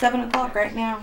7 o'clock right now.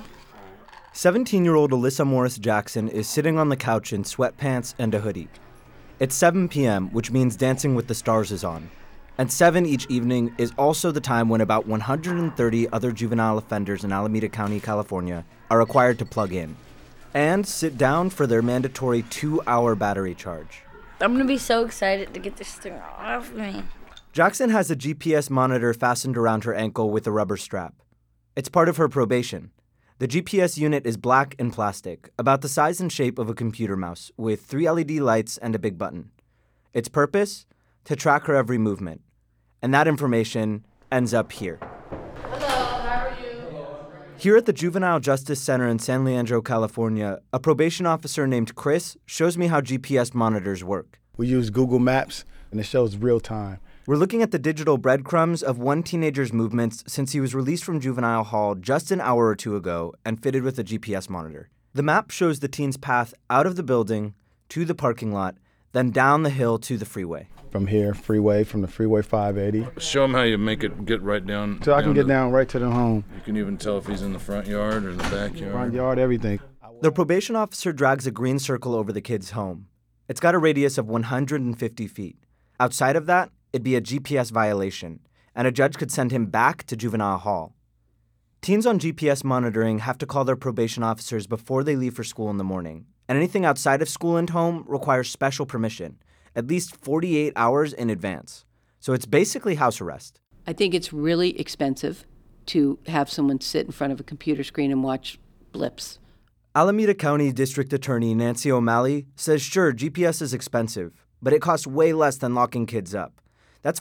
17-year-old Alyssa Morris Jackson is sitting on the couch in sweatpants and a hoodie. It's 7 p.m., which means Dancing with the Stars is on. And 7 each evening is also the time when about 130 other juvenile offenders in Alameda County, California, are required to plug in and sit down for their mandatory 2-hour battery charge. I'm going to be so excited to get this thing off me. Jackson has a GPS monitor fastened around her ankle with a rubber strap. It's part of her probation. The GPS unit is black and plastic, about the size and shape of a computer mouse, with 3 LED lights and a big button. Its purpose? To track her every movement. And that information ends up here. Hello, how are you? Here at the Juvenile Justice Center in San Leandro, California, a probation officer named Chris shows me how GPS monitors work. We use Google Maps, and it shows real time. We're looking at the digital breadcrumbs of one teenager's movements since he was released from juvenile hall just an hour or two ago and fitted with a GPS monitor. The map shows the teen's path out of the building, to the parking lot, then down the hill to the freeway. From here, from the Freeway 580. Show him how you make it get right down. So I can get down right to the home. You can even tell if he's in the front yard or the backyard. Front yard, everything. The probation officer drags a green circle over the kid's home. It's got a radius of 150 feet. Outside of that, it'd be a GPS violation, and a judge could send him back to juvenile hall. Teens on GPS monitoring have to call their probation officers before they leave for school in the morning, and anything outside of school and home requires special permission, at least 48 hours in advance. So it's basically house arrest. I think it's really expensive to have someone sit in front of a computer screen and watch blips. Alameda County District Attorney Nancy O'Malley says sure, GPS is expensive, but it costs way less than locking kids up. That's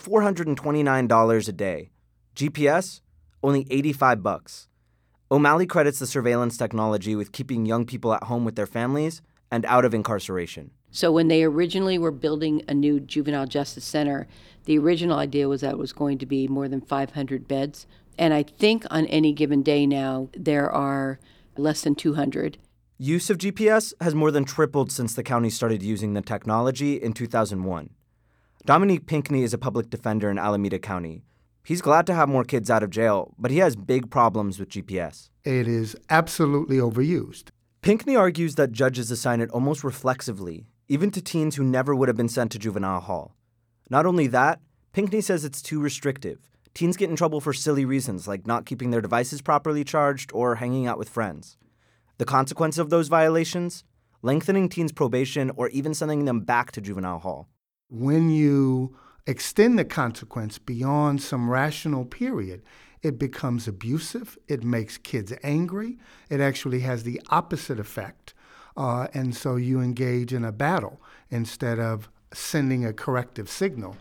$429 a day. GPS? Only $85. O'Malley credits the surveillance technology with keeping young people at home with their families and out of incarceration. So when they originally were building a new juvenile justice center, the original idea was that it was going to be more than 500 beds. And I think on any given day now, there are less than 200. Use of GPS has more than tripled since the county started using the technology in 2001. Dominique Pinckney is a public defender in Alameda County. He's glad to have more kids out of jail, but he has big problems with GPS. It is absolutely overused. Pinckney argues that judges assign it almost reflexively, even to teens who never would have been sent to juvenile hall. Not only that, Pinckney says it's too restrictive. Teens get in trouble for silly reasons like not keeping their devices properly charged or hanging out with friends. The consequence of those violations? Lengthening teens' probation or even sending them back to juvenile hall. When you extend the consequence beyond some rational period, it becomes abusive, it makes kids angry, it actually has the opposite effect. And so you engage in a battle instead of sending a corrective signal.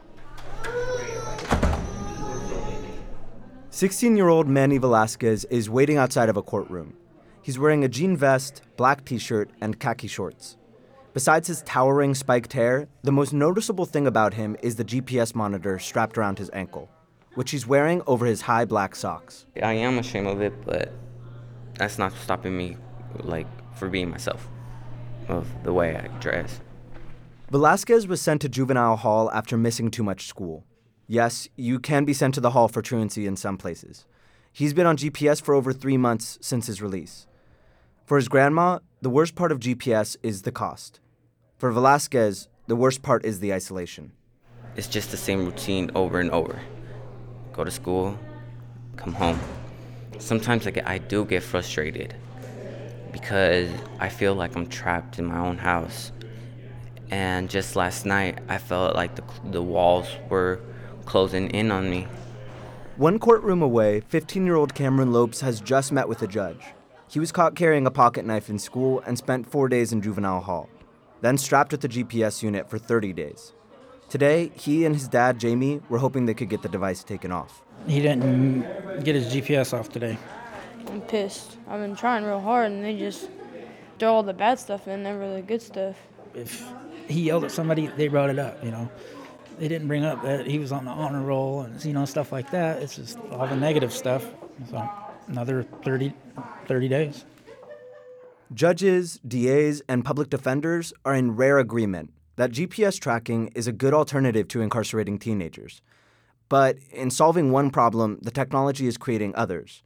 16-year-old Manny Velasquez is waiting outside of a courtroom. He's wearing a jean vest, black t-shirt, and khaki shorts. Besides his towering spiked hair, the most noticeable thing about him is the GPS monitor strapped around his ankle, which he's wearing over his high black socks. I am ashamed of it, but that's not stopping me, for being myself, of the way I dress. Velasquez was sent to juvenile hall after missing too much school. Yes, you can be sent to the hall for truancy in some places. He's been on GPS for over 3 months since his release. For his grandma, the worst part of GPS is the cost. For Velasquez, the worst part is the isolation. It's just the same routine over and over. Go to school, come home. Sometimes I do get frustrated because I feel like I'm trapped in my own house. And just last night, I felt like the walls were closing in on me. One courtroom away, 15-year-old Cameron Lopes has just met with a judge. He was caught carrying a pocket knife in school and spent 4 days in juvenile hall, then strapped with the GPS unit for 30 days. Today, he and his dad, Jamie, were hoping they could get the device taken off. He didn't get his GPS off today. I'm pissed. I've been trying real hard, and they just throw all the bad stuff in, never the good stuff. If he yelled at somebody, they brought it up, They didn't bring up that he was on the honor roll and, stuff like that. It's just all the negative stuff. So another 30 days. Judges, DAs, and public defenders are in rare agreement that GPS tracking is a good alternative to incarcerating teenagers. But in solving one problem, the technology is creating others.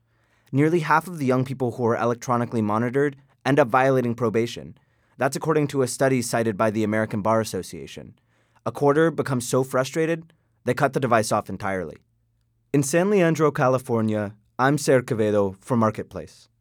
nearly half of the young people who are electronically monitored end up violating probation. That's according to a study cited by the American Bar Association. A quarter become so frustrated, they cut the device off entirely. In San Leandro, California, I'm Ser Quevedo for Marketplace.